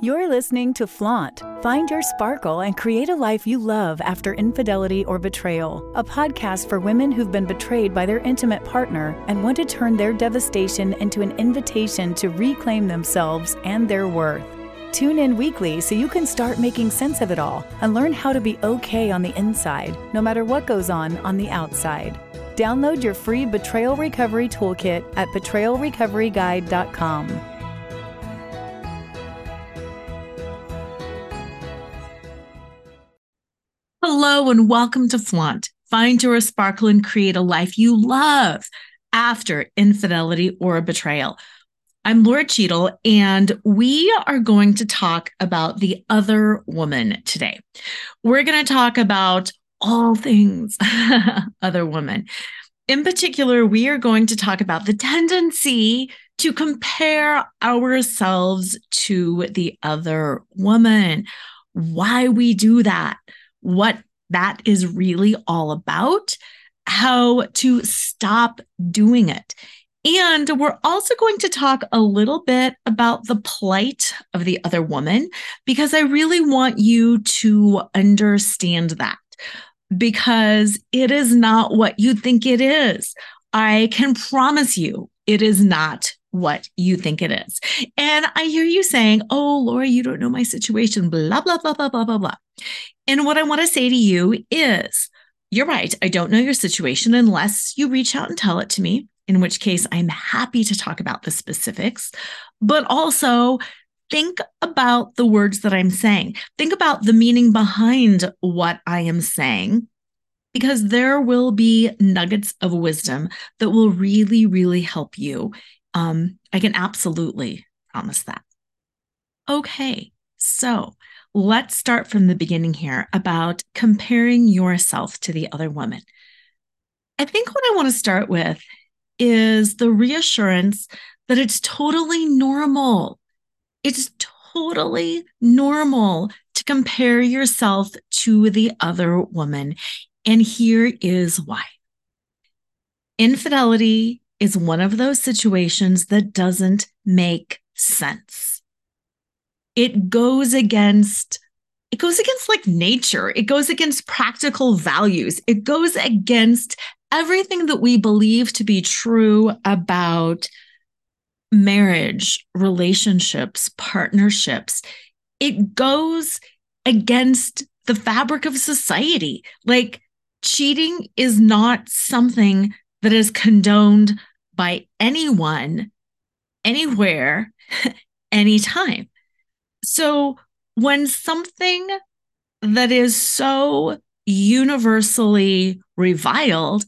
You're listening to Flaunt. Find your sparkle and create a life you love after infidelity or betrayal. A podcast for women who've been betrayed by their intimate partner and want to turn their devastation into an invitation to reclaim themselves and their worth. Tune in weekly so you can start making sense of it all and learn how to be okay on the inside, no matter what goes on the outside. Download your free Betrayal Recovery Toolkit at betrayalrecoveryguide.com. Hello and welcome to Flaunt. Find your sparkle and create a life you love after infidelity or betrayal. I'm Laura Cheadle, and we are going to talk about the other woman today. We're going to talk about all things other woman. In particular, we are going to talk about the tendency to compare ourselves to the other woman, why we do that, what that is really all about, how to stop doing it. And we're also going to talk a little bit about the plight of the other woman, because I really want you to understand that, because it is not what you think it is. I can promise you it is not what you think it is. And I hear you saying, oh, Laura, you don't know my situation, blah, blah, blah, blah, blah, blah, blah. And what I want to say to you is, you're right. I don't know your situation unless you reach out and tell it to me, in which case I'm happy to talk about the specifics, but also think about the words that I'm saying. Think about the meaning behind what I am saying, because there will be nuggets of wisdom that will really, really help you. I can absolutely promise that. Okay, so let's start from the beginning here about comparing yourself to the other woman. I think what I want to start with is the reassurance that it's totally normal. It's totally normal to compare yourself to the other woman. And here is why. Infidelity is one of those situations that doesn't make sense. It goes against like nature. It goes against practical values. It goes against everything that we believe to be true about marriage, relationships, partnerships. It goes against the fabric of society. Like, cheating is not something that is condoned by anyone, anywhere, anytime. So when something that is so universally reviled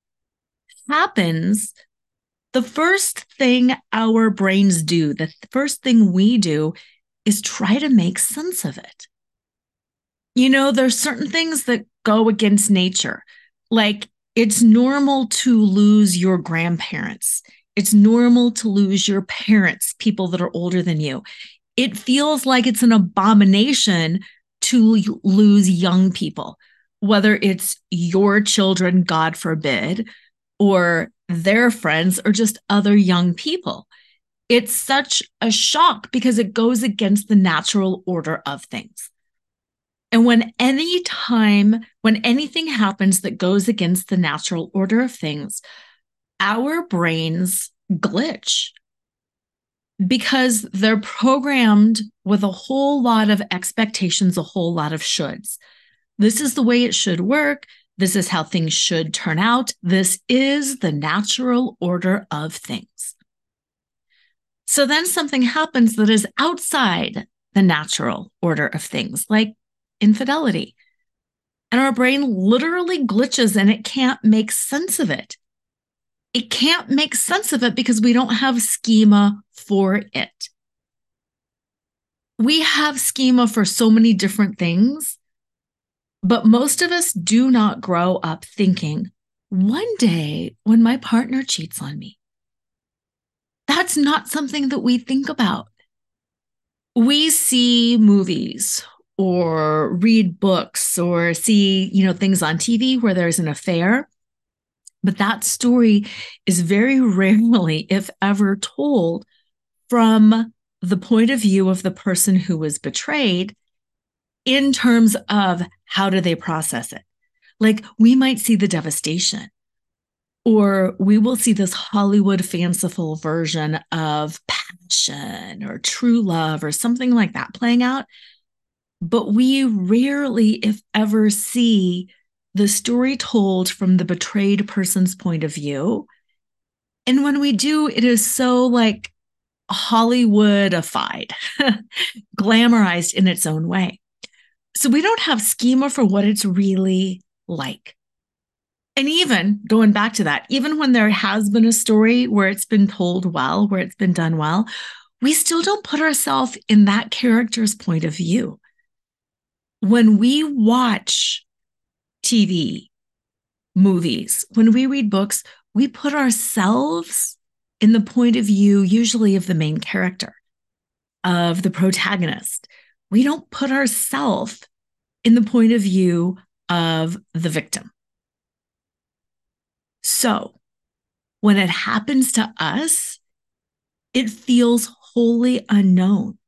happens, the first thing our brains do, the first thing we do, is try to make sense of it. You know, there's certain things that go against nature. Like, it's normal to lose your grandparents. It's normal to lose your parents, people that are older than you. It feels like it's an abomination to lose young people, whether it's your children, God forbid, or their friends, or just other young people. It's such a shock because it goes against the natural order of things. And when anything happens that goes against the natural order of things, our brains glitch because they're programmed with a whole lot of expectations, a whole lot of shoulds. This is the way it should work. This is how things should turn out. This is the natural order of things. So then something happens that is outside the natural order of things, like infidelity. And our brain literally glitches and it can't make sense of it. It can't make sense of it because we don't have schema for it. We have schema for so many different things, but most of us do not grow up thinking, one day when my partner cheats on me. That's not something that we think about. We see movies or read books or see, things on TV where there's an affair. But that story is very rarely, if ever, told from the point of view of the person who was betrayed in terms of how do they process it. Like we might see the devastation, or we will see this Hollywood fanciful version of passion or true love or something like that playing out. But we rarely, if ever, see the story told from the betrayed person's point of view. And when we do, it is so like Hollywoodified, glamorized in its own way. So we don't have schema for what it's really like. And even going back to that, even when there has been a story where it's been told well, where it's been done well, we still don't put ourselves in that character's point of view. When we watch TV, movies, when we read books, we put ourselves in the point of view, usually of the main character, of the protagonist. We don't put ourselves in the point of view of the victim. So when it happens to us, it feels wholly unknown.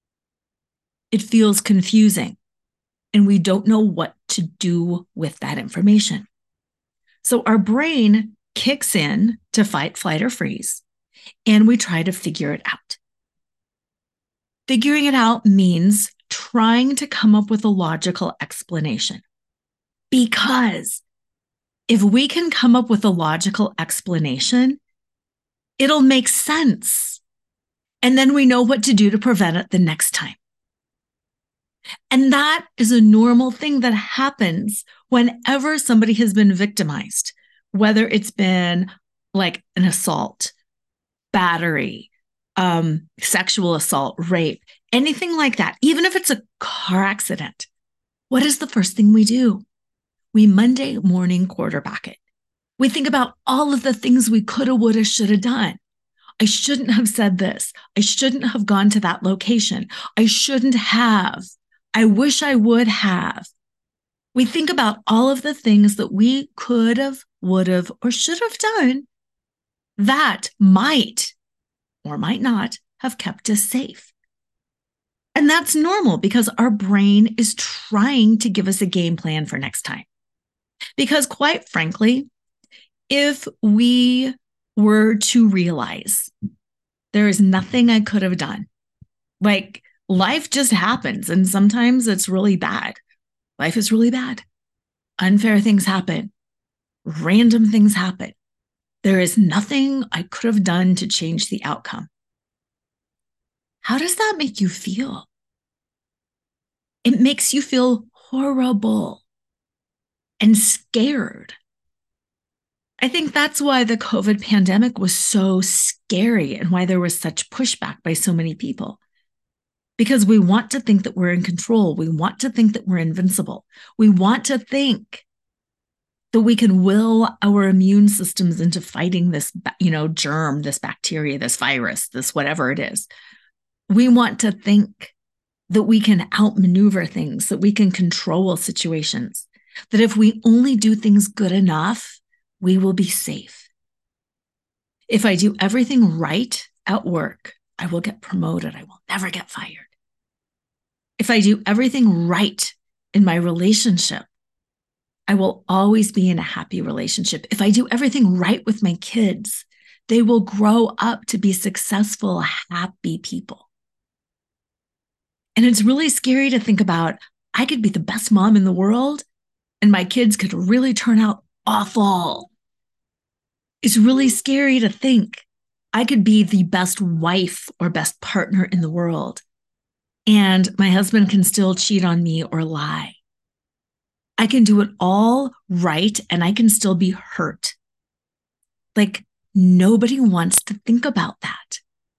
It feels confusing, and we don't know what to do with that information. So our brain kicks in to fight, flight, or freeze, and we try to figure it out. Figuring it out means trying to come up with a logical explanation. Because if we can come up with a logical explanation, it'll make sense. And then we know what to do to prevent it the next time. And that is a normal thing that happens whenever somebody has been victimized, whether it's been like an assault, battery, sexual assault, rape, anything like that. Even if it's a car accident, what is the first thing we do? We Monday morning quarterback it. We think about all of the things we coulda, woulda, shoulda done. I shouldn't have said this. I shouldn't have gone to that location. I shouldn't have. I wish I would have. We think about all of the things that we could have, would have, or should have done that might or might not have kept us safe. And that's normal because our brain is trying to give us a game plan for next time. Because quite frankly, if we were to realize there is nothing I could have done, like life just happens and sometimes it's really bad. Life is really bad. Unfair things happen. Random things happen. There is nothing I could have done to change the outcome. How does that make you feel? It makes you feel horrible and scared. I think that's why the COVID pandemic was so scary and why there was such pushback by so many people. Because we want to think that we're in control. We want to think that we're invincible. We want to think that we can will our immune systems into fighting this, germ, this bacteria, this virus, this whatever it is. We want to think that we can outmaneuver things, that we can control situations, that if we only do things good enough, we will be safe. If I do everything right at work, I will get promoted. I will never get fired. If I do everything right in my relationship, I will always be in a happy relationship. If I do everything right with my kids, they will grow up to be successful, happy people. And it's really scary to think about, I could be the best mom in the world and my kids could really turn out awful. It's really scary to think I could be the best wife or best partner in the world, and my husband can still cheat on me or lie. I can do it all right, and I can still be hurt. Like, nobody wants to think about that.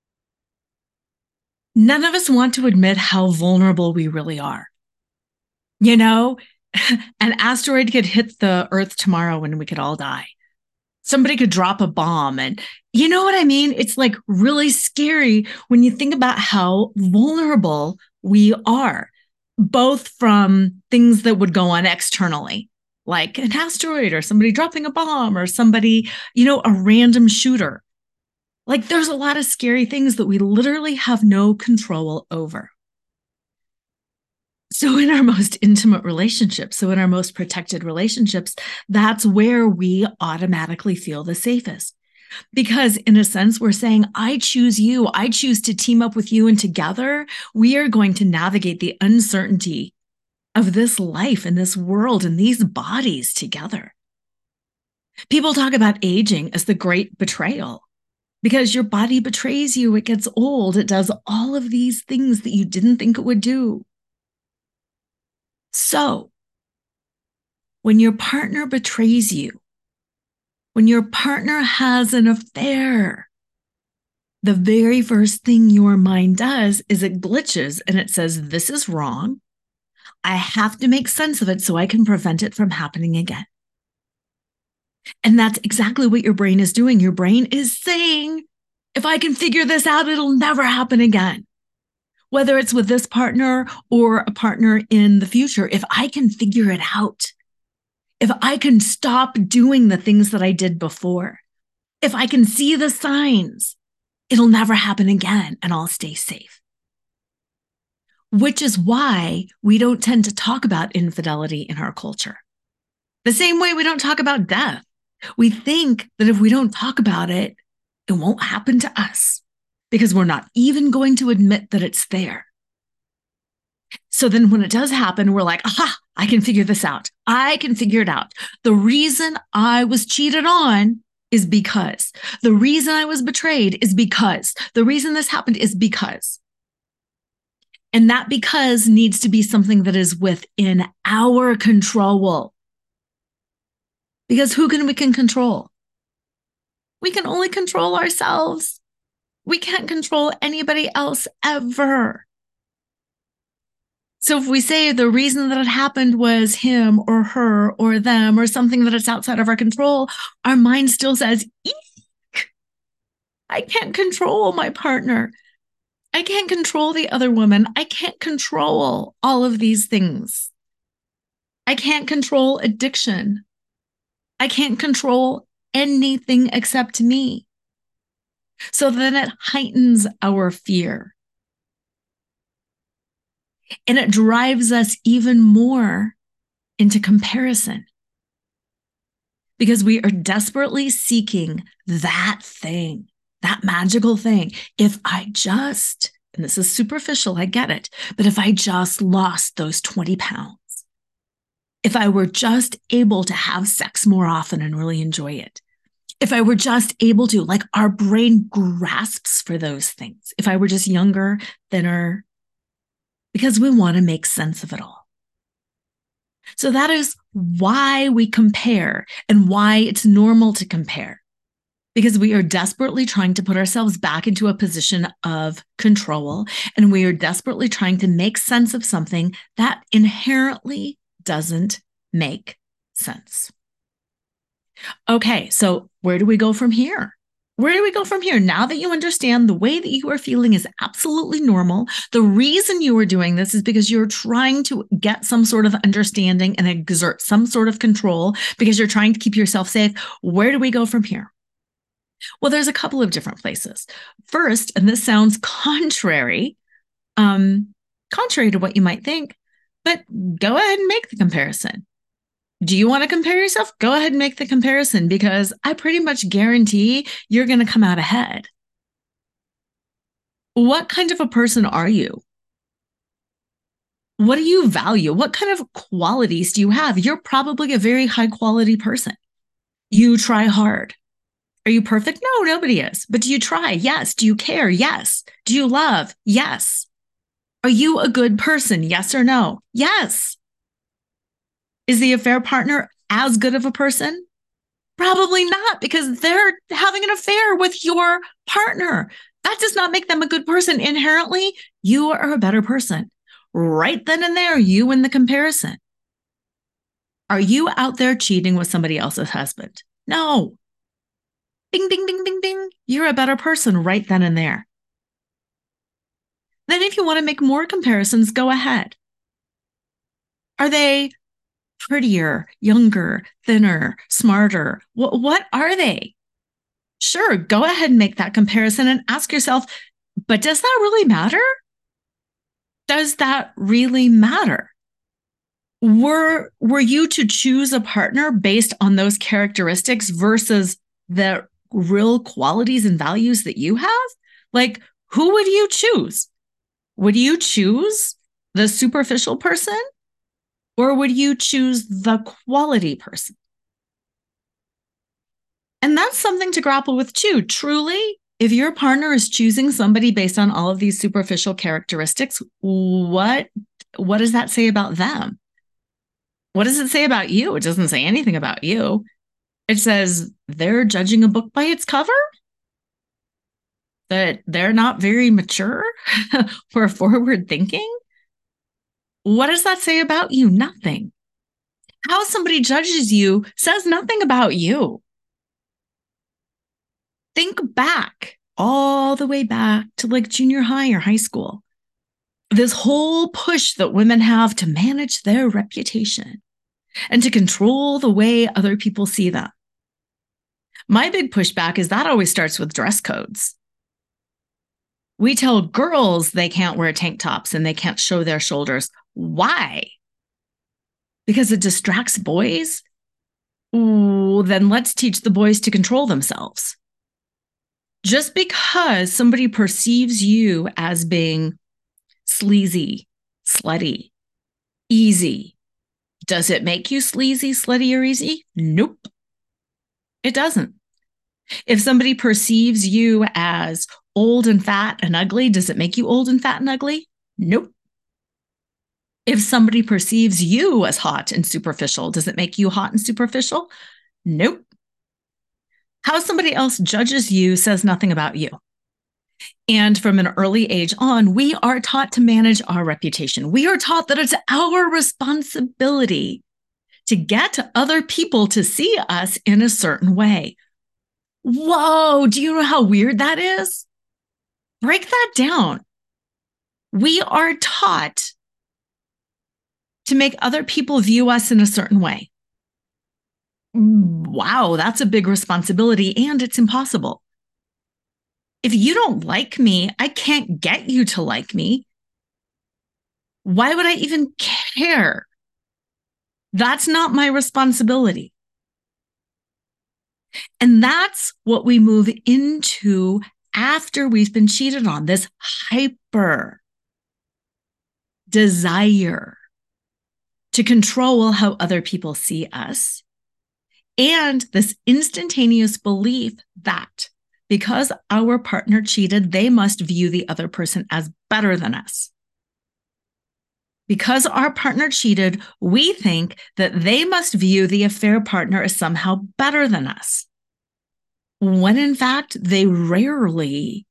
None of us want to admit how vulnerable we really are. You know, an asteroid could hit the Earth tomorrow and we could all die. Somebody could drop a bomb, and you know what I mean? It's like really scary when you think about how vulnerable we are, both from things that would go on externally, like an asteroid or somebody dropping a bomb or somebody, a random shooter. Like there's a lot of scary things that we literally have no control over. So in our most intimate relationships, so in our most protected relationships, that's where we automatically feel the safest. Because in a sense, we're saying, I choose you. I choose to team up with you. And together, we are going to navigate the uncertainty of this life and this world and these bodies together. People talk about aging as the great betrayal because your body betrays you. It gets old. It does all of these things that you didn't think it would do. So, when your partner betrays you, when your partner has an affair, the very first thing your mind does is it glitches and it says, this is wrong. I have to make sense of it so I can prevent it from happening again. And that's exactly what your brain is doing. Your brain is saying, if I can figure this out, it'll never happen again. Whether it's with this partner or a partner in the future, if I can figure it out, if I can stop doing the things that I did before, if I can see the signs, it'll never happen again and I'll stay safe. Which is why we don't tend to talk about infidelity in our culture. The same way we don't talk about death. We think that if we don't talk about it, it won't happen to us because we're not even going to admit that it's there. So then when it does happen, we're like, aha, I can figure this out. I can figure it out. The reason I was cheated on is because. The reason I was betrayed is because. The reason this happened is because. And that because needs to be something that is within our control. Because who can we control? We can only control ourselves. We can't control anybody else ever. So if we say the reason that it happened was him or her or them or something that is outside of our control, our mind still says, eek, I can't control my partner. I can't control the other woman. I can't control all of these things. I can't control addiction. I can't control anything except me. So then it heightens our fear. And it drives us even more into comparison because we are desperately seeking that thing, that magical thing. If I just, and this is superficial, I get it, but if I just lost those 20 pounds, if I were just able to have sex more often and really enjoy it, if I were just able to, like our brain grasps for those things, if I were just younger, thinner, because we want to make sense of it all. So that is why we compare and why it's normal to compare, because we are desperately trying to put ourselves back into a position of control, and we are desperately trying to make sense of something that inherently doesn't make sense. Okay, so where do we go from here? Where do we go from here? Now that you understand the way that you are feeling is absolutely normal, the reason you are doing this is because you're trying to get some sort of understanding and exert some sort of control because you're trying to keep yourself safe. Where do we go from here? Well, there's a couple of different places. First, and this sounds contrary to what you might think, but go ahead and make the comparison. Do you want to compare yourself? Go ahead and make the comparison because I pretty much guarantee you're going to come out ahead. What kind of a person are you? What do you value? What kind of qualities do you have? You're probably a very high quality person. You try hard. Are you perfect? No, nobody is. But do you try? Yes. Do you care? Yes. Do you love? Yes. Are you a good person? Yes or no? Yes. Is the affair partner as good of a person? Probably not, because they're having an affair with your partner. That does not make them a good person. Inherently, you are a better person. Right then and there, you win the comparison. Are you out there cheating with somebody else's husband? No. Ding, ding, ding, ding, ding. You're a better person right then and there. Then if you want to make more comparisons, go ahead. Are they prettier, younger, thinner, smarter? What are they? Sure, go ahead and make that comparison and ask yourself, but does that really matter? Does that really matter? Were you to choose a partner based on those characteristics versus the real qualities and values that you have? Like, who would you choose? Would you choose the superficial person, or would you choose the quality person? And that's something to grapple with too. Truly, if your partner is choosing somebody based on all of these superficial characteristics, what does that say about them? What does it say about you? It doesn't say anything about you. It says they're judging a book by its cover, that they're not very mature or forward thinking. What does that say about you? Nothing. How somebody judges you says nothing about you. Think back, all the way back to like junior high or high school. This whole push that women have to manage their reputation and to control the way other people see them. My big pushback is that always starts with dress codes. We tell girls they can't wear tank tops and they can't show their shoulders. Why? Because it distracts boys? Ooh, then let's teach the boys to control themselves. Just because somebody perceives you as being sleazy, slutty, easy, does it make you sleazy, slutty, or easy? Nope. It doesn't. If somebody perceives you as old and fat and ugly, does it make you old and fat and ugly? Nope. If somebody perceives you as hot and superficial, does it make you hot and superficial? Nope. How somebody else judges you says nothing about you. And from an early age on, we are taught to manage our reputation. We are taught that it's our responsibility to get other people to see us in a certain way. Whoa, do you know how weird that is? Break that down. We are taught to make other people view us in a certain way. Wow, that's a big responsibility, and it's impossible. If you don't like me, I can't get you to like me. Why would I even care? That's not my responsibility. And that's what we move into after we've been cheated on, this hyper desire to control how other people see us, and this instantaneous belief that because our partner cheated, they must view the other person as better than us. Because our partner cheated, we think that they must view the affair partner as somehow better than us, when in fact they rarely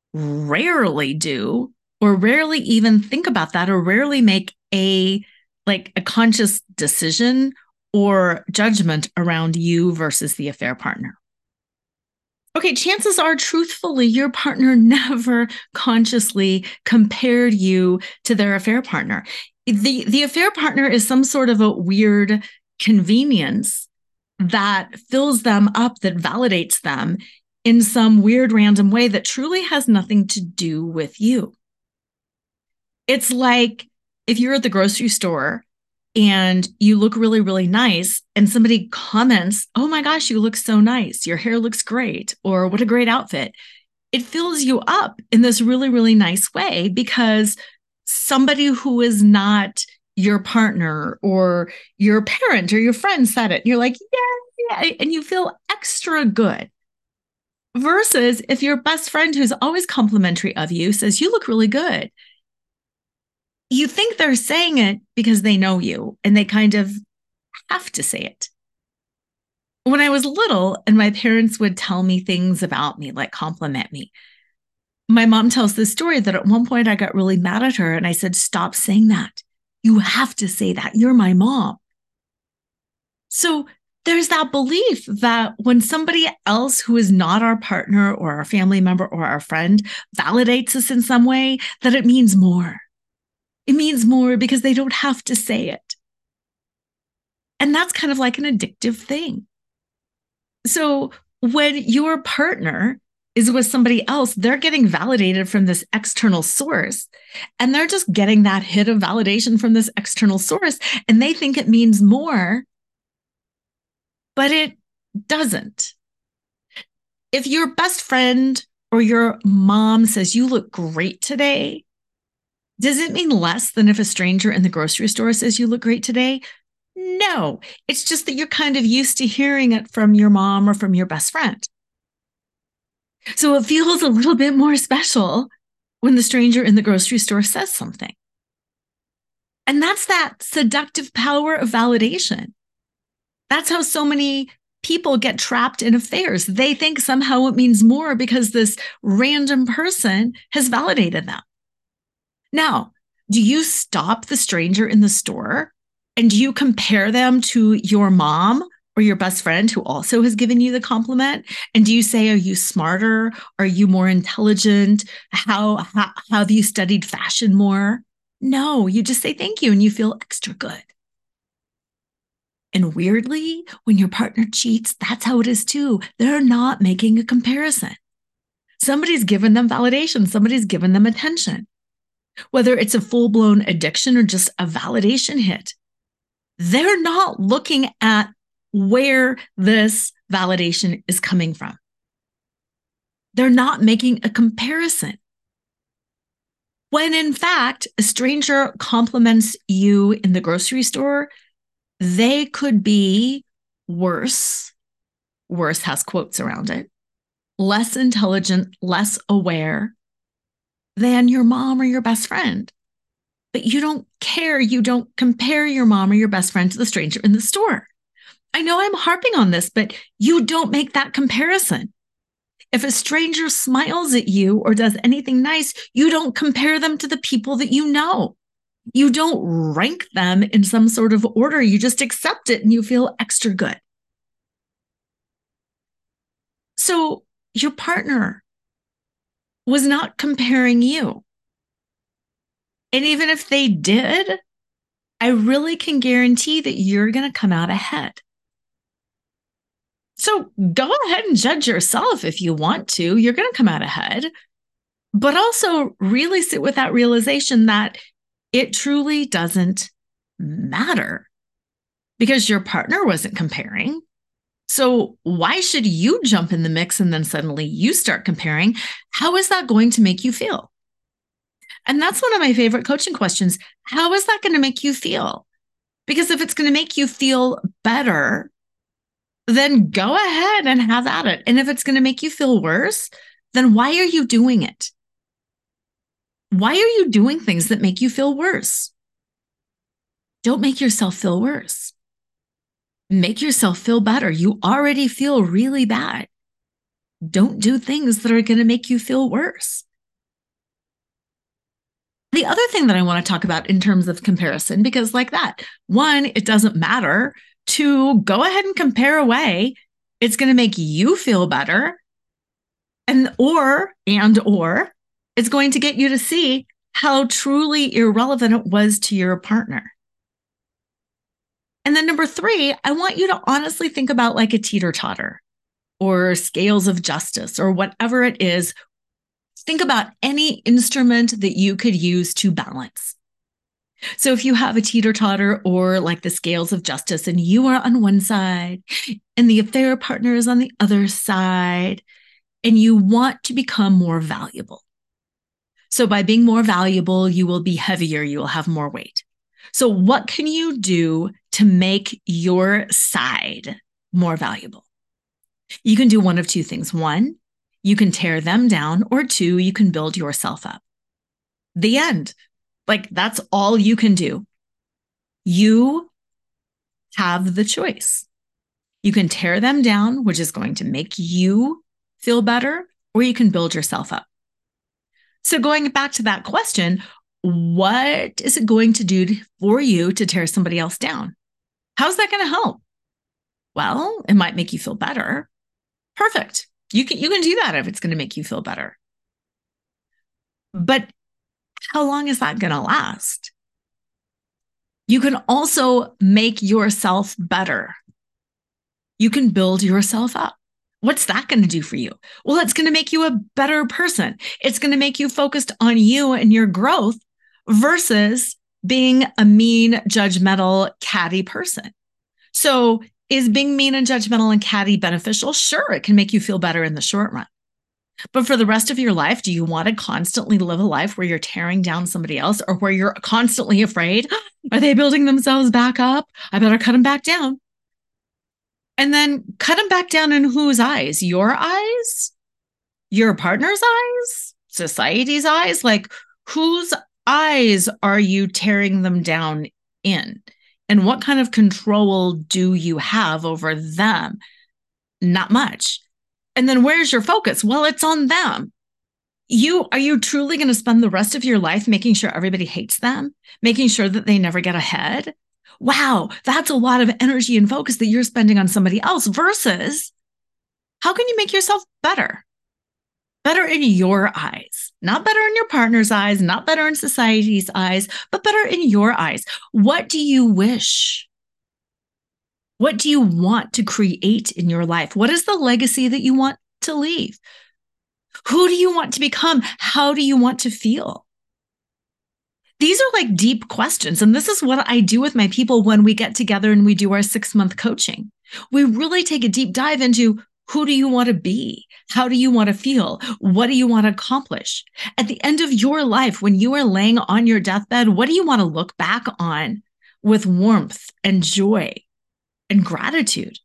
do, or rarely even think about that, or rarely make a conscious decision or judgment around you versus the affair partner. Okay, chances are, truthfully, your partner never consciously compared you to their affair partner. The affair partner is some sort of a weird convenience that fills them up, that validates them in some weird random way that truly has nothing to do with you. It's like if you're at the grocery store and you look really, really nice, and somebody comments, "Oh my gosh, you look so nice. Your hair looks great," or "What a great outfit." It fills you up in this really, really nice way because somebody who is not your partner or your parent or your friend said it. And you're like, yeah, and you feel extra good. Versus if your best friend, who's always complimentary of you, says, "You look really good," you think they're saying it because they know you and they kind of have to say it. When I was little and my parents would tell me things about me, like compliment me, my mom tells this story that at one point I got really mad at her and I said, "Stop saying that. You have to say that. You're my mom." So there's that belief that when somebody else who is not our partner or our family member or our friend validates us in some way, that it means more. It means more because they don't have to say it. And that's kind of like an addictive thing. So when your partner is with somebody else, they're getting validated from this external source, and they're just getting that hit of validation from this external source, and they think it means more, but it doesn't. If your best friend or your mom says you look great today, does it mean less than if a stranger in the grocery store says you look great today? No, it's just that you're kind of used to hearing it from your mom or from your best friend. So it feels a little bit more special when the stranger in the grocery store says something. And that's that seductive power of validation. That's how so many people get trapped in affairs. They think somehow it means more because this random person has validated them. Now, do you stop the stranger in the store and do you compare them to your mom or your best friend who also has given you the compliment? And do you say, are you smarter? Are you more intelligent? How have you studied fashion more? No, you just say thank you and you feel extra good. And weirdly, when your partner cheats, that's how it is too. They're not making a comparison. Somebody's given them validation. Somebody's given them attention. Whether it's a full-blown addiction or just a validation hit, they're not looking at where this validation is coming from. They're not making a comparison. When in fact, a stranger compliments you in the grocery store, they could be worse has quotes around it, less intelligent, less aware than your mom or your best friend. But you don't care. You don't compare your mom or your best friend to the stranger in the store. I know I'm harping on this, but you don't make that comparison. If a stranger smiles at you or does anything nice, you don't compare them to the people that you know. You don't rank them in some sort of order. You just accept it and you feel extra good. So your partner was not comparing you. And even if they did, I really can guarantee that you're going to come out ahead. So go ahead and judge yourself if you want to. You're going to come out ahead. But also really sit with that realization that it truly doesn't matter because your partner wasn't comparing. So why should you jump in the mix and then suddenly you start comparing? How is that going to make you feel? And that's one of my favorite coaching questions. How is that going to make you feel? Because if it's going to make you feel better, then go ahead and have at it. And if it's going to make you feel worse, then why are you doing it? Why are you doing things that make you feel worse? Don't make yourself feel worse. Make yourself feel better. You already feel really bad. Don't do things that are going to make you feel worse. The other thing that I want to talk about in terms of comparison, because like that, one, it doesn't matter. Two, go ahead and compare away. It's going to make you feel better. Or it's going to get you to see how truly irrelevant it was to your partner. And then number three, I want you to honestly think about like a teeter-totter or scales of justice or whatever it is. Think about any instrument that you could use to balance. So if you have a teeter-totter or like the scales of justice and you are on one side and the affair partner is on the other side and you want to become more valuable. So by being more valuable, you will be heavier, you will have more weight. So what can you do to make your side more valuable? You can do one of two things. One, you can tear them down, or two, you can build yourself up. The end. Like that's all you can do. You have the choice. You can tear them down, which is going to make you feel better, or you can build yourself up. So going back to that question, what is it going to do for you to tear somebody else down? How's that going to help? Well, it might make you feel better. Perfect. You can do that if it's going to make you feel better. But how long is that going to last? You can also make yourself better. You can build yourself up. What's that going to do for you? Well, it's going to make you a better person. It's going to make you focused on you and your growth versus being a mean, judgmental, catty person. So is being mean and judgmental and catty beneficial? Sure, it can make you feel better in the short run. But for the rest of your life, do you want to constantly live a life where you're tearing down somebody else or where you're constantly afraid? Are they building themselves back up? I better cut them back down. And then cut them back down in whose eyes? Your eyes? Your partner's eyes? Society's eyes? Like, whose eyes are you tearing them down in? And what kind of control do you have over them? Not much. And then where's your focus? Well, it's on them. Are you truly going to spend the rest of your life making sure everybody hates them, making sure that they never get ahead? Wow, that's a lot of energy and focus that you're spending on somebody else versus how can you make yourself better? Better in your eyes, not better in your partner's eyes, not better in society's eyes, but better in your eyes. What do you wish? What do you want to create in your life? What is the legacy that you want to leave? Who do you want to become? How do you want to feel? These are like deep questions. And this is what I do with my people when we get together and we do our 6-month coaching. We really take a deep dive into who do you want to be? How do you want to feel? What do you want to accomplish? At the end of your life, when you are laying on your deathbed, what do you want to look back on with warmth and joy and gratitude?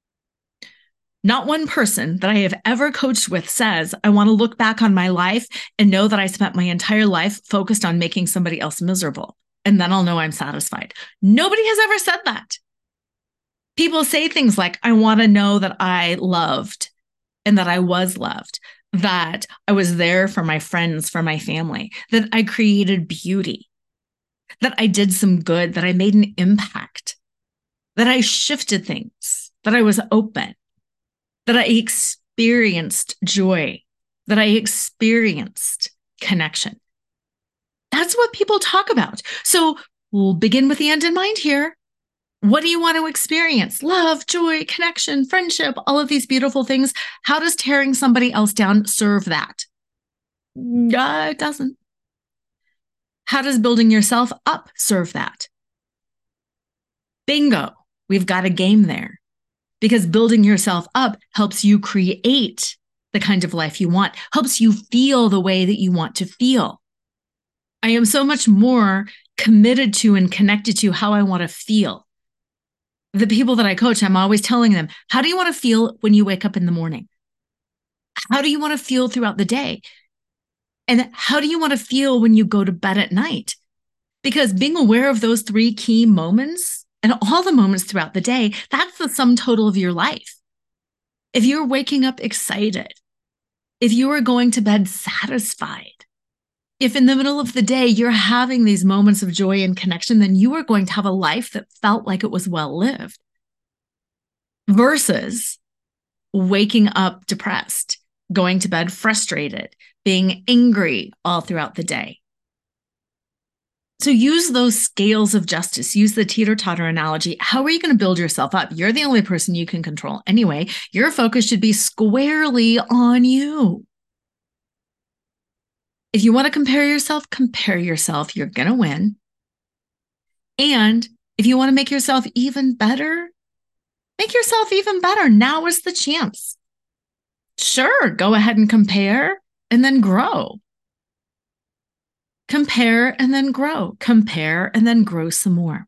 Not one person that I have ever coached with says, I want to look back on my life and know that I spent my entire life focused on making somebody else miserable. And then I'll know I'm satisfied. Nobody has ever said that. People say things like, I want to know that I loved and that I was loved, that I was there for my friends, for my family, that I created beauty, that I did some good, that I made an impact, that I shifted things, that I was open, that I experienced joy, that I experienced connection. That's what people talk about. So we'll begin with the end in mind here. What do you want to experience? Love, joy, connection, friendship, all of these beautiful things. How does tearing somebody else down serve that? It doesn't. How does building yourself up serve that? Bingo. We've got a game there. Because building yourself up helps you create the kind of life you want, helps you feel the way that you want to feel. I am so much more committed to and connected to how I want to feel. The people that I coach, I'm always telling them, how do you want to feel when you wake up in the morning? How do you want to feel throughout the day? And how do you want to feel when you go to bed at night? Because being aware of those 3 key moments and all the moments throughout the day, that's the sum total of your life. If you're waking up excited, if you are going to bed satisfied, if in the middle of the day you're having these moments of joy and connection, then you are going to have a life that felt like it was well lived versus waking up depressed, going to bed frustrated, being angry all throughout the day. So use those scales of justice. Use the teeter-totter analogy. How are you going to build yourself up? You're the only person you can control anyway. Your focus should be squarely on you. If you want to compare yourself, compare yourself. You're going to win. And if you want to make yourself even better, make yourself even better. Now is the chance. Sure, go ahead and compare and then grow. Compare and then grow. Compare and then grow some more.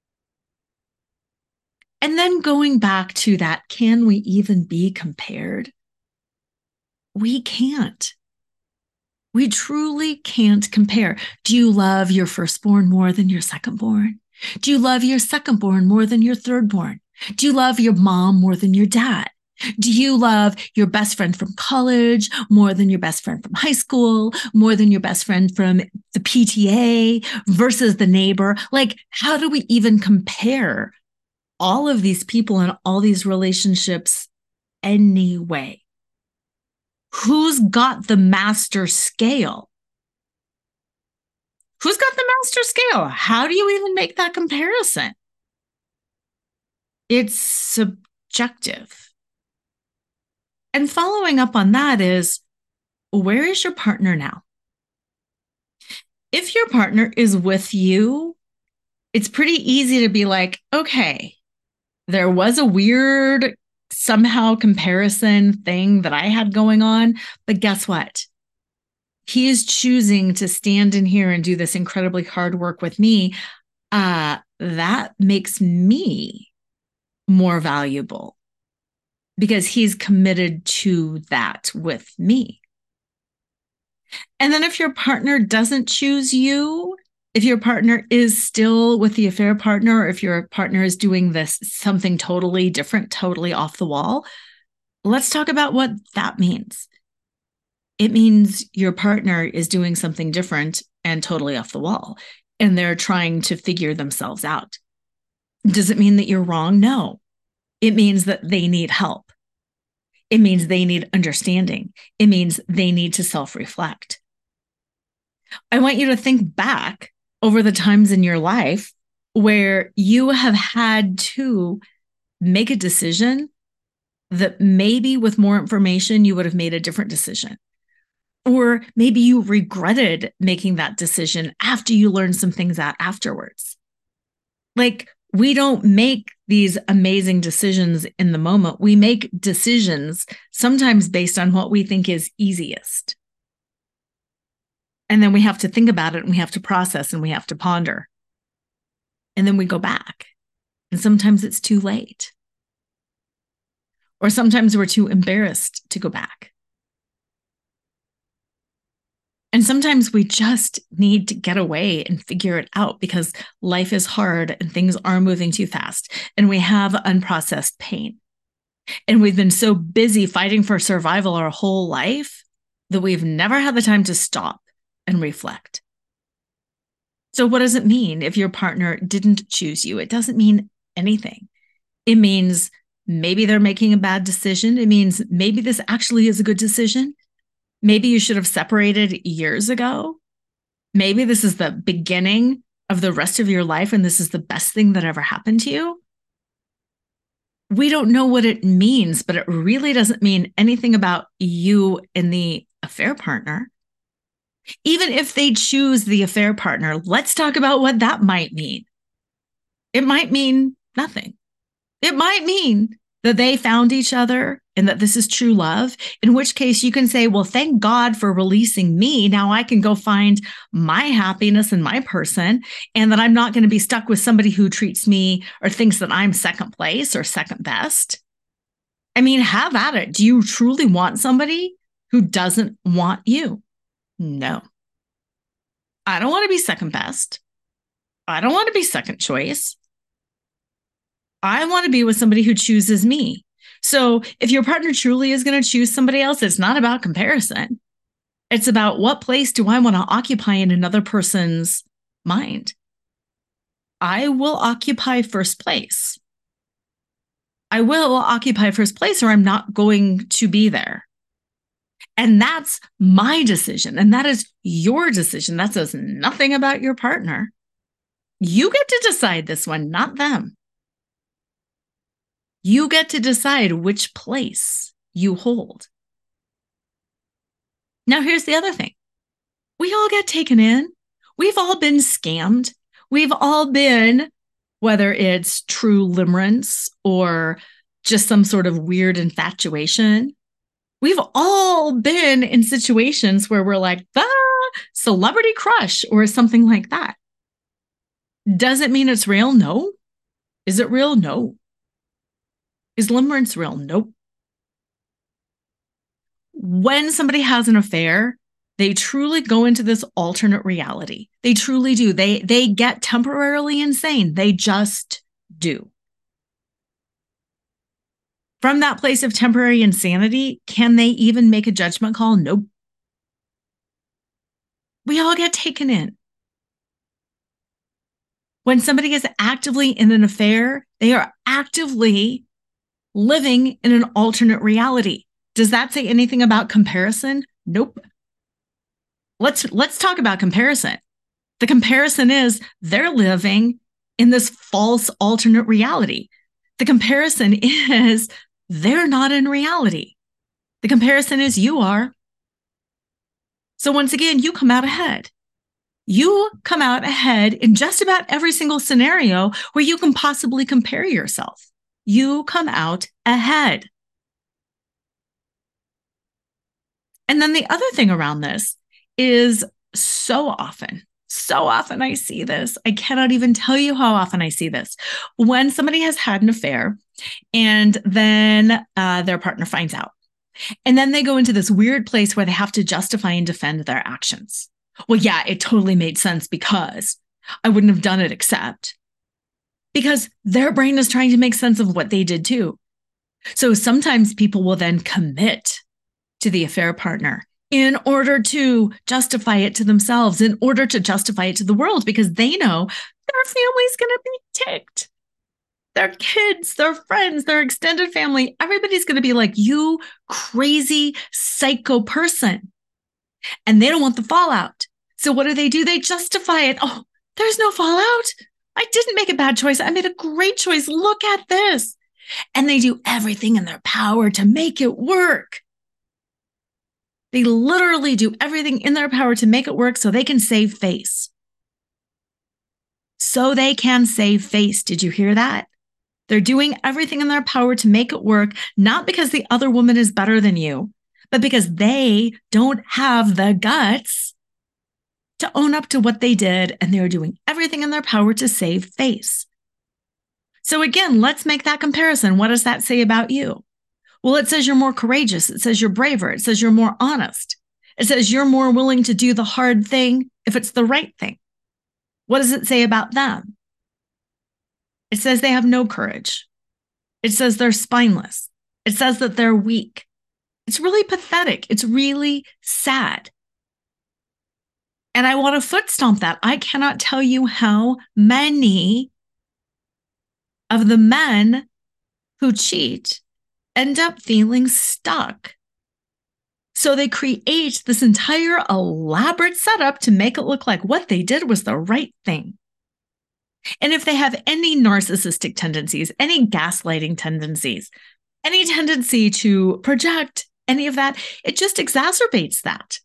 And then going back to that, can we even be compared? We can't. We truly can't compare. Do you love your firstborn more than your secondborn? Do you love your secondborn more than your thirdborn? Do you love your mom more than your dad? Do you love your best friend from college more than your best friend from high school, more than your best friend from the PTA versus the neighbor? Like, how do we even compare all of these people and all these relationships anyway? Who's got the master scale? Who's got the master scale? How do you even make that comparison? It's subjective. And following up on that is, where is your partner now? If your partner is with you, it's pretty easy to be like, okay, there was a weird somehow comparison thing that I had going on, but guess what? He is choosing to stand in here and do this incredibly hard work with me. That makes me more valuable because he's committed to that with me. And then if your partner doesn't choose you, if your partner is still with the affair partner, or if your partner is doing this something totally different, totally off the wall, let's talk about what that means. It means your partner is doing something different and totally off the wall, and they're trying to figure themselves out. Does it mean that you're wrong? No. It means that they need help. It means they need understanding. It means they need to self-reflect. I want you to think back over the times in your life where you have had to make a decision that maybe with more information, you would have made a different decision. Or maybe you regretted making that decision after you learned some things out afterwards. Like, we don't make these amazing decisions in the moment. We make decisions sometimes based on what we think is easiest. And then we have to think about it and we have to process and we have to ponder. And then we go back. And sometimes it's too late. Or sometimes we're too embarrassed to go back. And sometimes we just need to get away and figure it out because life is hard and things are moving too fast and we have unprocessed pain. And we've been so busy fighting for survival our whole life that we've never had the time to stop and reflect. So what does it mean if your partner didn't choose you? It doesn't mean anything. It means maybe they're making a bad decision. It means maybe this actually is a good decision. Maybe you should have separated years ago. Maybe this is the beginning of the rest of your life and this is the best thing that ever happened to you. We don't know what it means, but it really doesn't mean anything about you and the affair partner. Even if they choose the affair partner, let's talk about what that might mean. It might mean nothing. It might mean that they found each other and that this is true love, in which case you can say, well, thank God for releasing me. Now I can go find my happiness in my person, and that I'm not going to be stuck with somebody who treats me or thinks that I'm second place or second best. I mean, have at it. Do you truly want somebody who doesn't want you? No. I don't want to be second best. I don't want to be second choice. I want to be with somebody who chooses me. So if your partner truly is going to choose somebody else, it's not about comparison. It's about what place do I want to occupy in another person's mind. I will occupy first place. I will occupy first place or I'm not going to be there. And that's my decision. And that is your decision. That says nothing about your partner. You get to decide this one, not them. You get to decide which place you hold. Now, here's the other thing. We all get taken in. We've all been scammed. We've all been, whether it's true limerence or just some sort of weird infatuation, we've all been in situations where we're like, celebrity crush or something like that. Does it mean it's real? No. Is it real? No. Is limerence real? Nope. When somebody has an affair, they truly go into this alternate reality. They truly do. They get temporarily insane. They just do. From that place of temporary insanity, can they even make a judgment call? Nope. We all get taken in. When somebody is actively in an affair, they are actively living in an alternate reality. Does that say anything about comparison? Nope. Let's talk about comparison. The comparison is they're living in this false alternate reality. The comparison is they're not in reality. The comparison is you are. So once again, you come out ahead. You come out ahead in just about every single scenario where you can possibly compare yourself. You come out ahead. And then the other thing around this is so often I see this. I cannot even tell you how often I see this. When somebody has had an affair and then their partner finds out, and then they go into this weird place where they have to justify and defend their actions. Well, yeah, it totally made sense because I wouldn't have done it except because their brain is trying to make sense of what they did too. So sometimes people will then commit to the affair partner in order to justify it to themselves, in order to justify it to the world, because they know their family's going to be ticked. Their kids, their friends, their extended family, everybody's going to be like, you crazy psycho person. And they don't want the fallout. So what do? They justify it. Oh, there's no fallout. I didn't make a bad choice. I made a great choice. Look at this. And they do everything in their power to make it work. They literally do everything in their power to make it work so they can save face. So they can save face. Did you hear that? They're doing everything in their power to make it work, not because the other woman is better than you, but because they don't have the guts to own up to what they did, and they're doing everything in their power to save face. So again, let's make that comparison. What does that say about you? Well, it says you're more courageous. It says you're braver. It says you're more honest. It says you're more willing to do the hard thing if it's the right thing. What does it say about them? It says they have no courage. It says they're spineless. It says that they're weak. It's really pathetic. It's really sad. And I want to foot stomp that. I cannot tell you how many of the men who cheat end up feeling stuck. So they create this entire elaborate setup to make it look like what they did was the right thing. And if they have any narcissistic tendencies, any gaslighting tendencies, any tendency to project any of that, it just exacerbates that.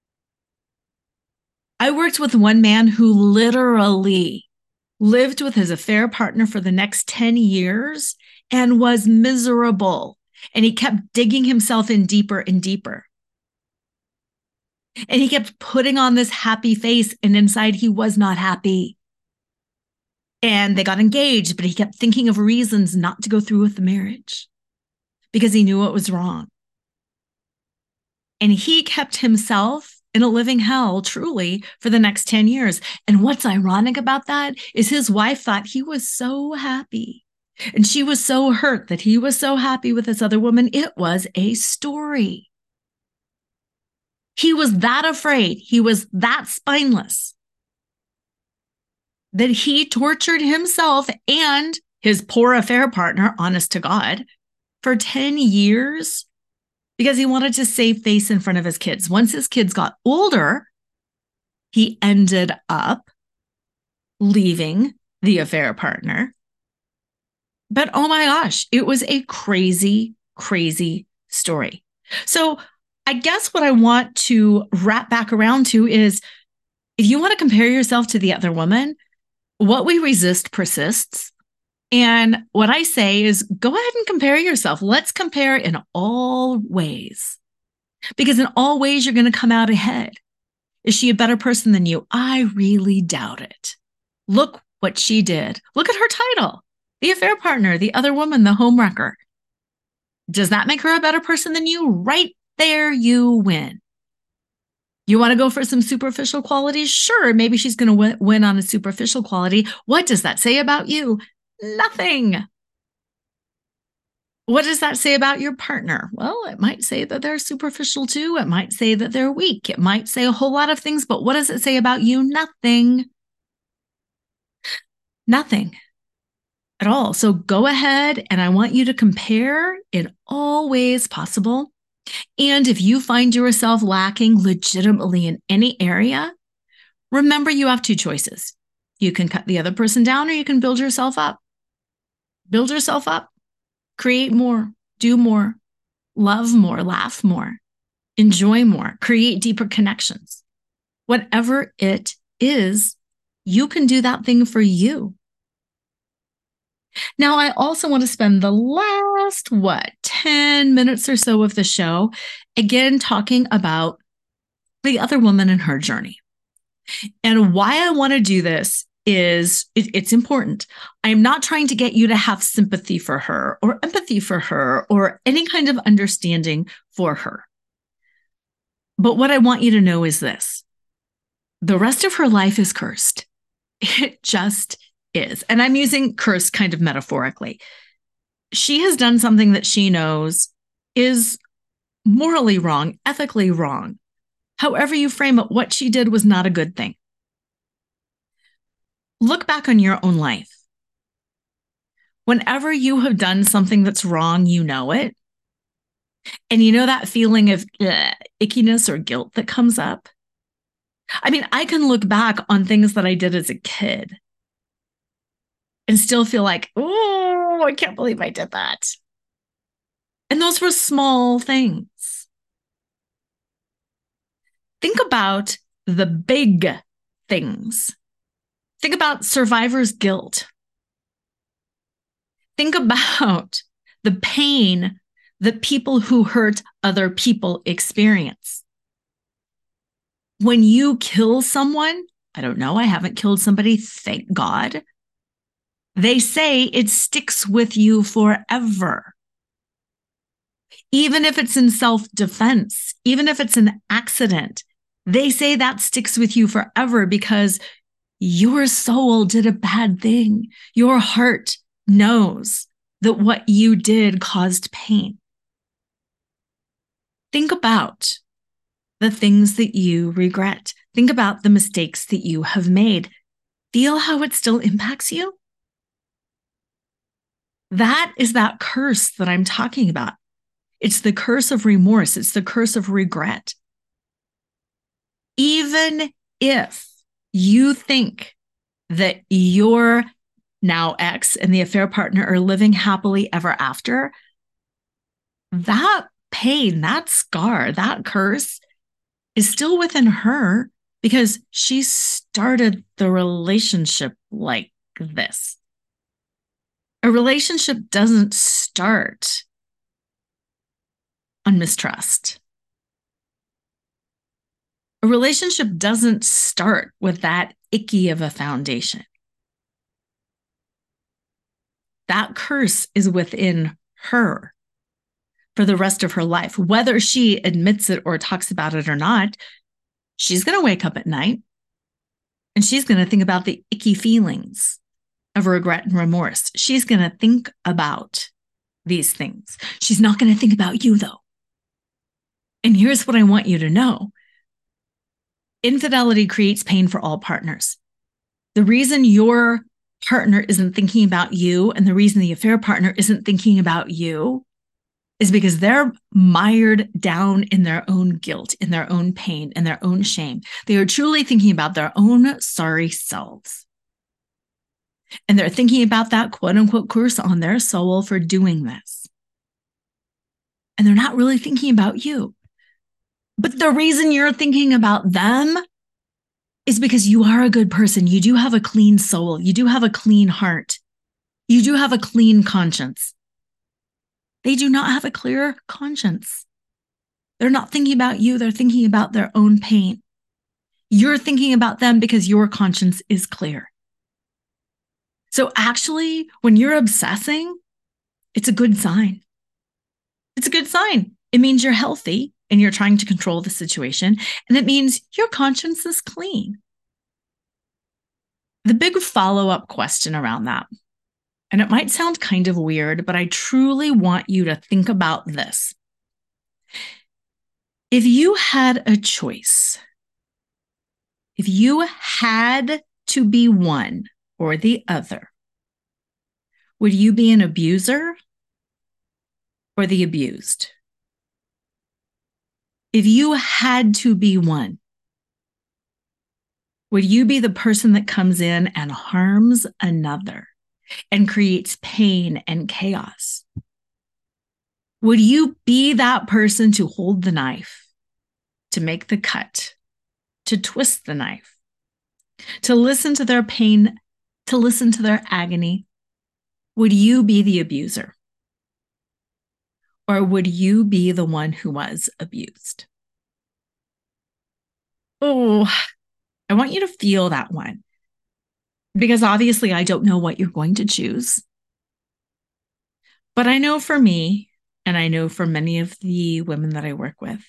I worked with one man who literally lived with his affair partner for the next 10 years and was miserable. And he kept digging himself in deeper and deeper. And he kept putting on this happy face, and inside he was not happy. And they got engaged, but he kept thinking of reasons not to go through with the marriage because he knew it was wrong. And he kept himself in a living hell, truly, for the next 10 years. And what's ironic about that is his wife thought he was so happy. And she was so hurt that he was so happy with this other woman. It was a story. He was that afraid. He was that spineless that he tortured himself and his poor affair partner, honest to God, for 10 years because he wanted to save face in front of his kids. Once his kids got older, he ended up leaving the affair partner. But oh my gosh, it was a crazy, crazy story. So I guess what I want to wrap back around to is if you want to compare yourself to the other woman, what we resist persists. And what I say is go ahead and compare yourself. Let's compare in all ways. Because in all ways, you're going to come out ahead. Is she a better person than you? I really doubt it. Look what she did. Look at her title. The affair partner, the other woman, the homewrecker. Does that make her a better person than you? Right there, you win. You want to go for some superficial qualities? Sure, maybe she's going to win on a superficial quality. What does that say about you? Nothing. What does that say about your partner? Well, it might say that they're superficial too. It might say that they're weak. It might say a whole lot of things, but what does it say about you? Nothing. Nothing at all. So go ahead and I want you to compare in all ways possible. And if you find yourself lacking legitimately in any area, remember you have two choices. You can cut the other person down or you can build yourself up. Build yourself up, create more, do more. love more, laugh more, enjoy more, create deeper connections. Whatever it is, you can do that thing for you. Now, I also want to spend the last, 10 minutes or so of the show, again, talking about the other woman and her journey. And why I want to do this is it's important. I'm not trying to get you to have sympathy for her or empathy for her or any kind of understanding for her. But what I want you to know is this: the rest of her life is cursed. It just is. And I'm using curse kind of metaphorically. She has done something that she knows is morally wrong, ethically wrong. However you frame it, what she did was not a good thing. Look back on your own life. Whenever you have done something that's wrong, you know it. And you know that feeling of ickiness or guilt that comes up? I mean, I can look back on things that I did as a kid and still feel like, oh, I can't believe I did that. And those were small things. Think about the big things. Think about survivor's guilt. Think about the pain that people who hurt other people experience. When you kill someone, I don't know, I haven't killed somebody, thank God. They say it sticks with you forever. Even if it's in self-defense, even if it's an accident, they say that sticks with you forever because your soul did a bad thing. Your heart knows that what you did caused pain. Think about the things that you regret. Think about the mistakes that you have made. Feel how it still impacts you. That is that curse that I'm talking about. It's the curse of remorse. It's the curse of regret. Even if you think that your now ex and the affair partner are living happily ever after, that pain, that scar, that curse is still within her because she started the relationship like this. A relationship doesn't start on mistrust. A relationship doesn't start with that icky of a foundation. That curse is within her for the rest of her life. Whether she admits it or talks about it or not, she's going to wake up at night and she's going to think about the icky feelings of regret and remorse. She's going to think about these things. She's not going to think about you, though. And here's what I want you to know. Infidelity creates pain for all partners. The reason your partner isn't thinking about you and the reason the affair partner isn't thinking about you is because they're mired down in their own guilt, in their own pain, in their own shame. They are truly thinking about their own sorry selves. And they're thinking about that quote unquote curse on their soul for doing this. And they're not really thinking about you. But the reason you're thinking about them is because you are a good person. You do have a clean soul. You do have a clean heart. You do have a clean conscience. They do not have a clear conscience. They're not thinking about you. They're thinking about their own pain. You're thinking about them because your conscience is clear. So actually, when you're obsessing, it's a good sign. It's a good sign. It means you're healthy and you're trying to control the situation. And it means your conscience is clean. The big follow-up question around that, and it might sound kind of weird, but I truly want you to think about this. If you had a choice, if you had to be one or the other, would you be an abuser or the abused? If you had to be one, would you be the person that comes in and harms another and creates pain and chaos? Would you be that person to hold the knife, to make the cut, to twist the knife, to listen to their pain, to listen to their agony? Would you be the abuser? Or would you be the one who was abused? Oh, I want you to feel that one. Because obviously, I don't know what you're going to choose. But I know for me, and I know for many of the women that I work with,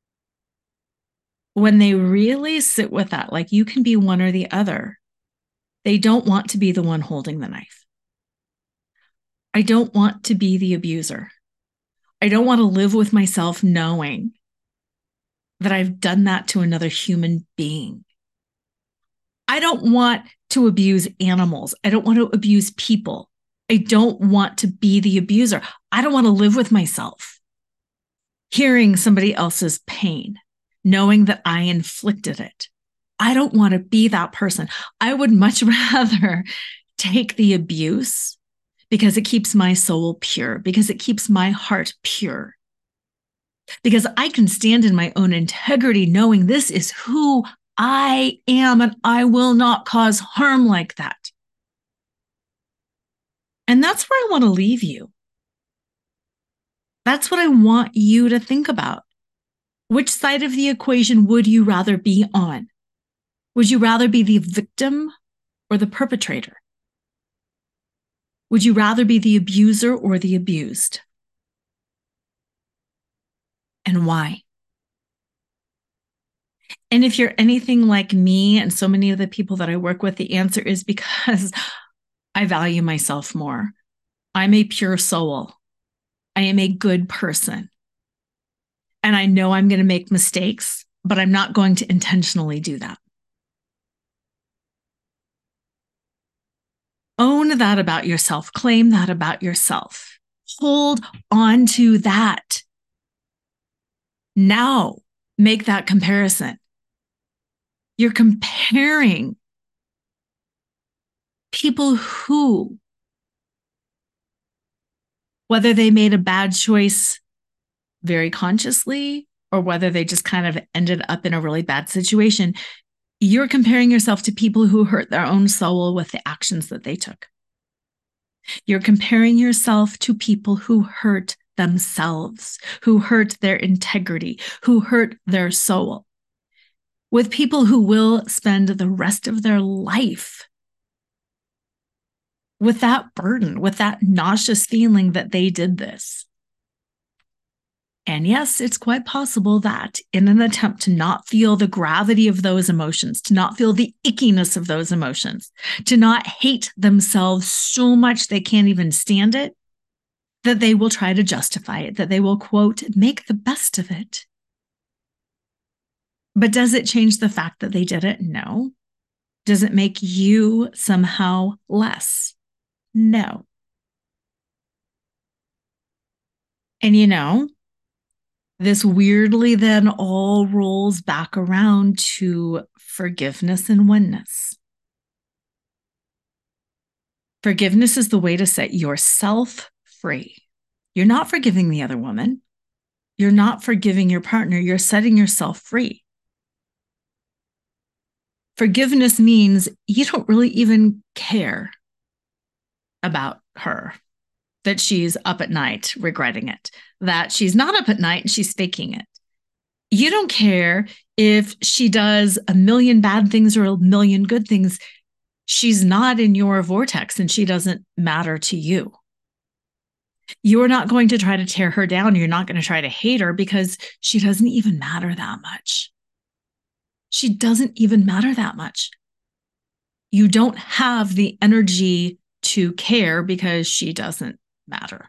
when they really sit with that, like you can be one or the other, they don't want to be the one holding the knife. I don't want to be the abuser. I don't want to live with myself knowing that I've done that to another human being. I don't want to abuse animals. I don't want to abuse people. I don't want to be the abuser. I don't want to live with myself, hearing somebody else's pain, knowing that I inflicted it. I don't want to be that person. I would much rather take the abuse because it keeps my soul pure, because it keeps my heart pure. Because I can stand in my own integrity knowing this is who I am and I will not cause harm like that. And that's where I want to leave you. That's what I want you to think about. Which side of the equation would you rather be on? Would you rather be the victim or the perpetrator? Would you rather be the abuser or the abused? And why? And if you're anything like me and so many of the people that I work with, the answer is because I value myself more. I'm a pure soul. I am a good person. And I know I'm going to make mistakes, but I'm not going to intentionally do that. Own that about yourself. Claim that about yourself. Hold on to that. Now, make that comparison. You're comparing people who, whether they made a bad choice very consciously or whether they just kind of ended up in a really bad situation, you're comparing yourself to people who hurt their own soul with the actions that they took. You're comparing yourself to people who hurt themselves, who hurt their integrity, who hurt their soul, with people who will spend the rest of their life with that burden, with that nauseous feeling that they did this. And yes, it's quite possible that in an attempt to not feel the gravity of those emotions, to not feel the ickiness of those emotions, to not hate themselves so much they can't even stand it, that they will try to justify it, that they will, quote, make the best of it. But does it change the fact that they did it? No. Does it make you somehow less? No. And you know, this weirdly then all rolls back around to forgiveness and oneness. Forgiveness is the way to set yourself free. You're not forgiving the other woman. You're not forgiving your partner. You're setting yourself free. Forgiveness means you don't really even care about her, that she's up at night regretting it, that she's not up at night and she's faking it. You don't care if she does a million bad things or a million good things. She's not in your vortex and she doesn't matter to you. You're not going to try to tear her down. You're not going to try to hate her because she doesn't even matter that much. She doesn't even matter that much. You don't have the energy to care because she doesn't matter.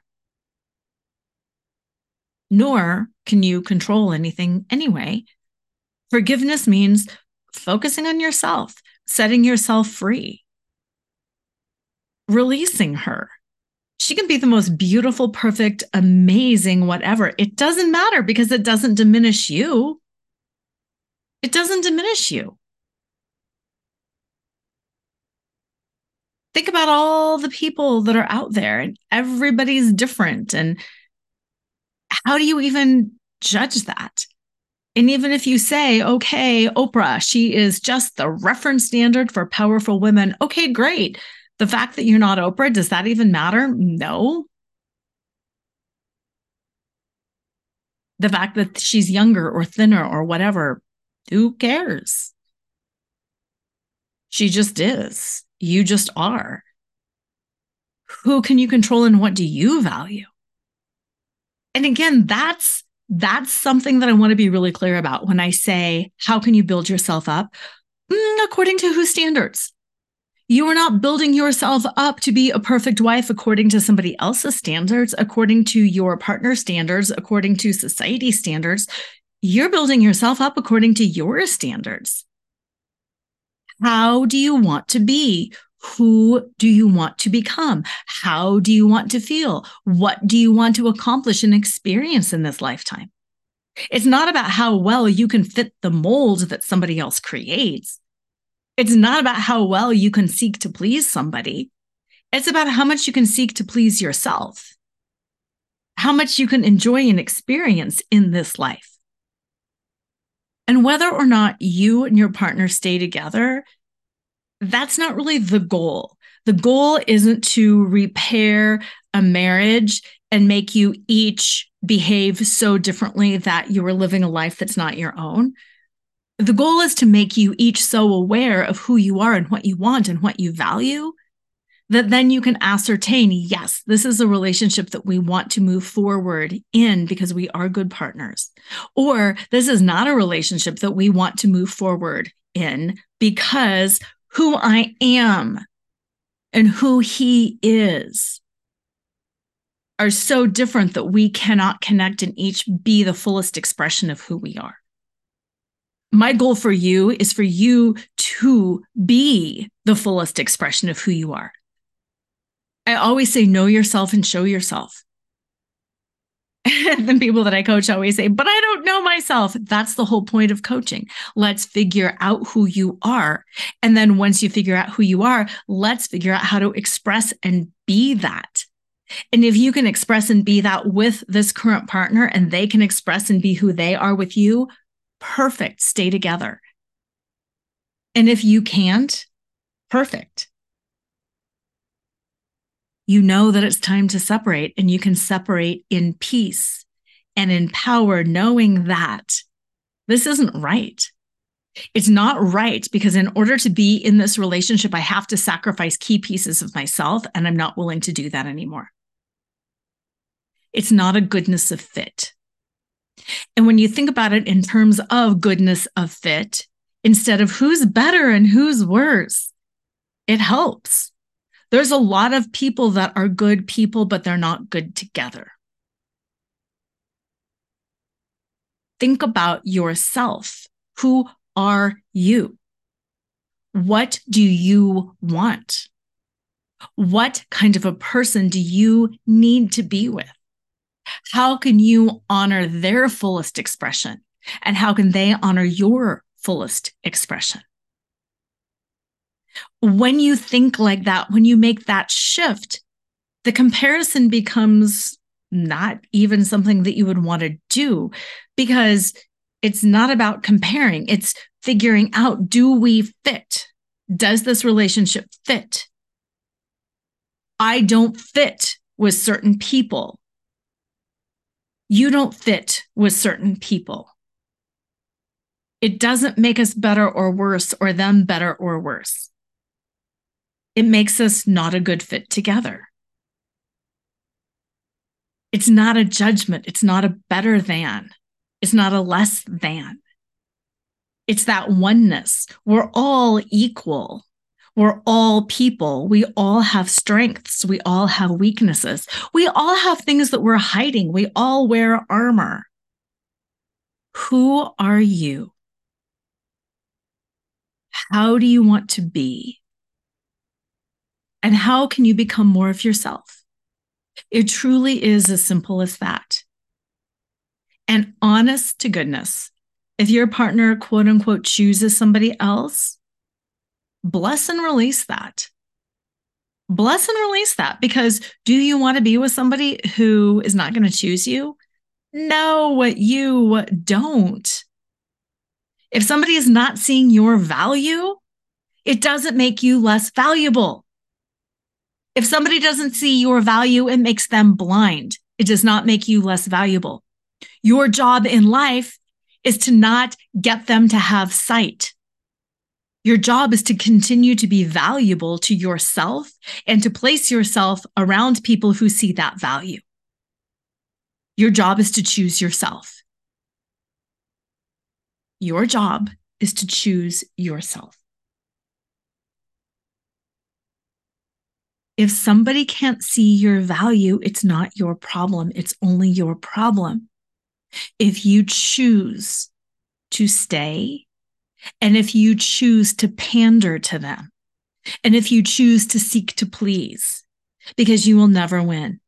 Nor can you control anything anyway. Forgiveness means focusing on yourself, setting yourself free, releasing her. She can be the most beautiful, perfect, amazing, whatever. It doesn't matter because it doesn't diminish you. It doesn't diminish you. Think about all the people that are out there and everybody's different. And How do you even judge that? And even if you say, okay, Oprah, she is just the reference standard for powerful women. Okay, great. The fact that you're not Oprah, does that even matter? No. The fact that she's younger or thinner or whatever, who cares? She just is. You just are. Who can you control and what do you value? And again, that's something that I want to be really clear about when I say, how can you build yourself up? According to whose standards? You are not building yourself up to be a perfect wife according to somebody else's standards, according to your partner's standards, according to society standards. You're building yourself up according to your standards. How do you want to be? Who do you want to become? How do you want to feel? What do you want to accomplish and experience in this lifetime? It's not about how well you can fit the mold that somebody else creates. It's not about how well you can seek to please somebody. It's about how much you can seek to please yourself, how much you can enjoy and experience in this life. And whether or not you and your partner stay together, that's not really the goal. The goal isn't to repair a marriage and make you each behave so differently that you are living a life that's not your own. The goal is to make you each so aware of who you are and what you want and what you value, that then you can ascertain, yes, this is a relationship that we want to move forward in because we are good partners. Or this is not a relationship that we want to move forward in because who I am and who he is are so different that we cannot connect and each be the fullest expression of who we are. My goal for you is for you to be the fullest expression of who you are. I always say, know yourself and show yourself. And the people that I coach always say, but I don't know myself. That's the whole point of coaching. Let's figure out who you are. And then once you figure out who you are, let's figure out how to express and be that. And if you can express and be that with this current partner and they can express and be who they are with you, perfect, stay together. And if you can't, perfect. You know that it's time to separate, and you can separate in peace and in power, knowing that this isn't right. It's not right because in order to be in this relationship, I have to sacrifice key pieces of myself, and I'm not willing to do that anymore. It's not a goodness of fit. And when you think about it in terms of goodness of fit, instead of who's better and who's worse, it helps. There's a lot of people that are good people, but they're not good together. Think about yourself. Who are you? What do you want? What kind of a person do you need to be with? How can you honor their fullest expression? And how can they honor your fullest expression? When you think like that, when you make that shift, the comparison becomes not even something that you would want to do because it's not about comparing. It's figuring out, do we fit? Does this relationship fit? I don't fit with certain people. You don't fit with certain people. It doesn't make us better or worse or them better or worse. It makes us not a good fit together. It's not a judgment. It's not a better than. It's not a less than. It's that oneness. We're all equal. We're all people. We all have strengths. We all have weaknesses. We all have things that we're hiding. We all wear armor. Who are you? How do you want to be? And how can you become more of yourself? It truly is as simple as that. And honest to goodness, if your partner, quote unquote, chooses somebody else, bless and release that. Bless and release that, because do you want to be with somebody who is not going to choose you? No, you don't. If somebody is not seeing your value, it doesn't make you less valuable. If somebody doesn't see your value, it makes them blind. It does not make you less valuable. Your job in life is to not get them to have sight. Your job is to continue to be valuable to yourself and to place yourself around people who see that value. Your job is to choose yourself. Your job is to choose yourself. If somebody can't see your value, it's not your problem. It's only your problem. If you choose to stay, and if you choose to pander to them, and if you choose to seek to please, because you will never win.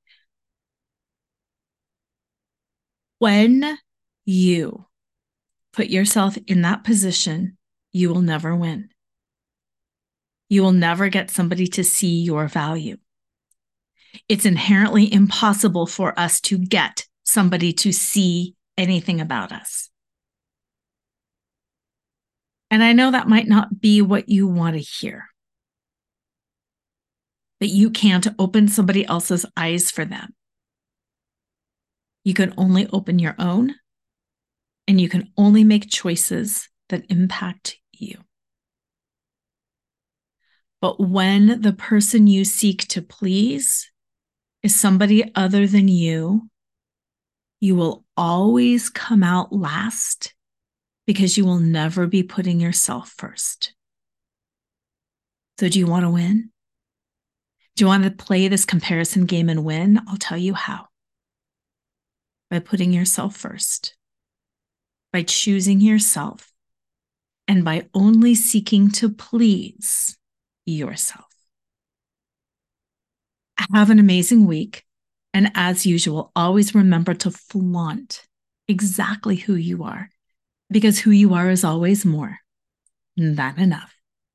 When you put yourself in that position, you will never win. You will never get somebody to see your value. It's inherently impossible for us to get somebody to see anything about us. And I know that might not be what you want to hear, but you can't open somebody else's eyes for them. You can only open your own, and you can only make choices that impact you. But when the person you seek to please is somebody other than you will always come out last because you will never be putting yourself first. So do you want to win? Do you want to play this comparison game and win? I'll tell you how. By putting yourself first, by choosing yourself, and by only seeking to please yourself. Have an amazing week. And as usual, always remember to flaunt exactly who you are, because who you are is always more than enough.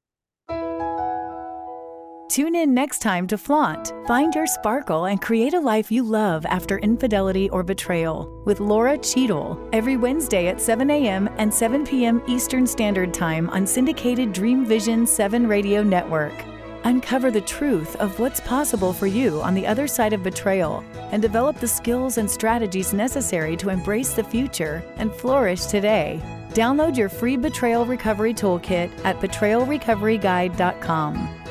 Tune in next time to Flaunt, Find Your Sparkle, and create a life you love after infidelity or betrayal with Laura Cheadle every Wednesday at 7 a.m. and 7 p.m. Eastern Standard Time on syndicated Dream Vision 7 Radio Network. Uncover the truth of what's possible for you on the other side of betrayal and develop the skills and strategies necessary to embrace the future and flourish today. Download your free Betrayal Recovery Toolkit at betrayalrecoveryguide.com.